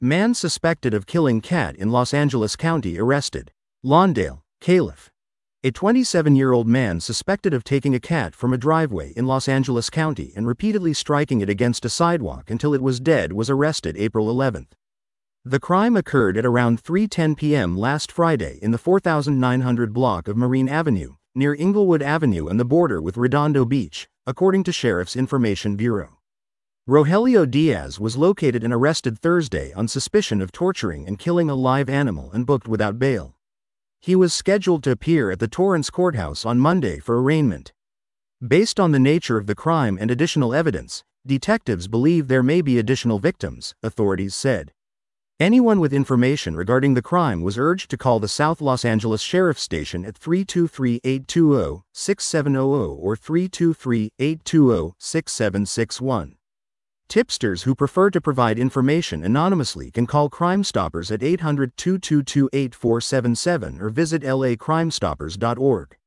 Man suspected of killing cat in Los Angeles County arrested. Lawndale, Calif. A 27-year-old man suspected of taking a cat from a driveway in Los Angeles County and repeatedly striking it against a sidewalk until it was dead was arrested April 11. The crime occurred at around 3:10 p.m. last Friday in the 4900 block of Marine Avenue, near Inglewood Avenue and the border with Redondo Beach, according to Sheriff's Information Bureau. Rogelio Diaz was located and arrested Thursday on suspicion of torturing and killing a live animal and booked without bail. He was scheduled to appear at the Torrance Courthouse on Monday for arraignment. Based on the nature of the crime and additional evidence, detectives believe there may be additional victims, authorities said. Anyone with information regarding the crime was urged to call the South Los Angeles Sheriff's Station at 323-820-6700 or 323-820-6761. Tipsters who prefer to provide information anonymously can call Crime Stoppers at 800-222-8477 or visit lacrimestoppers.org.